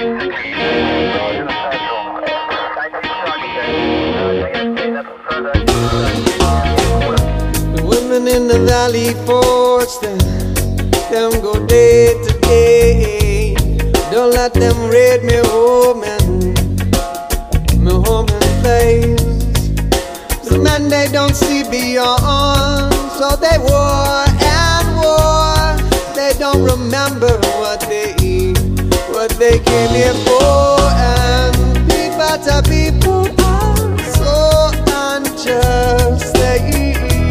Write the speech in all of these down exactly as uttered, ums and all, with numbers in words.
The women in the valley forge them, them go day to day. Don't let them raid me home and me home and place. The men they don't see beyond, so they war and war. They don't remember what they eat, what they came here for. And we better people are so unjust. They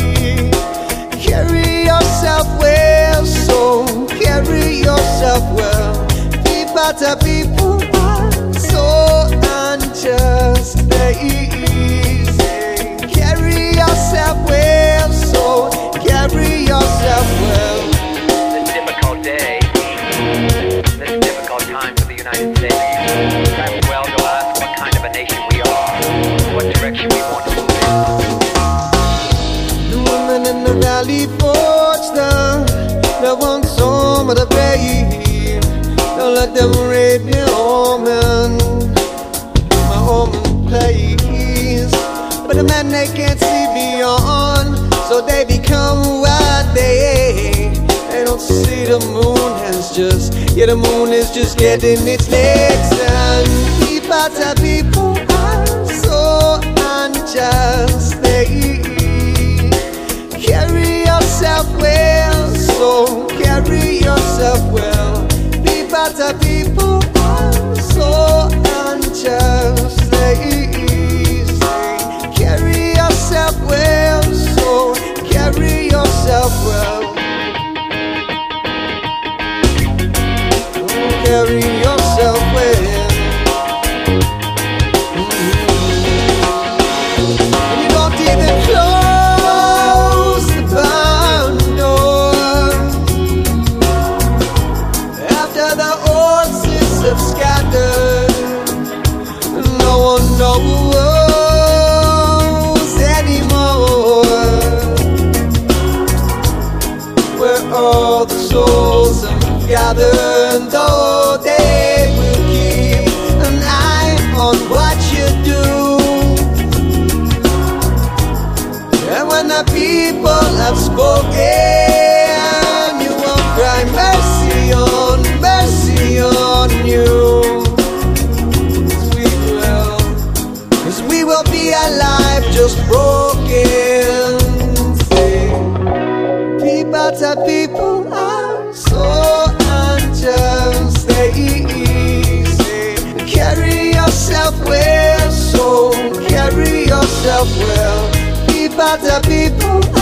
carry yourself well, so carry yourself well. We better people are so unjust. They carry yourself well, so carry yourself well. This difficult day, this difficult time for the United States, time well to ask what kind of a nation we are, what direction we want to move in. The women in the valley forge them, they want some of the brave. Don't let them raid me home and my home and place. But the men they can't see beyond, so they become what they. They don't see the moon has just, yeah, the moon is just getting its legs. And we better people are so unjust. They carry yourself well, so carry yourself well. We better people are so unjust. They carry yourself well, so carry yourself well. Carry yourself well. Mm-hmm. You don't even close the barn door after the horses have scattered. No one knows all the souls are gathered, though they will keep an eye on what you do. And when the people have spoken, you won't cry mercy on, mercy on you. We will, 'cause we will be alive, just broken. Better people are so unjust. They say, carry yourself well, so carry yourself well. Be better people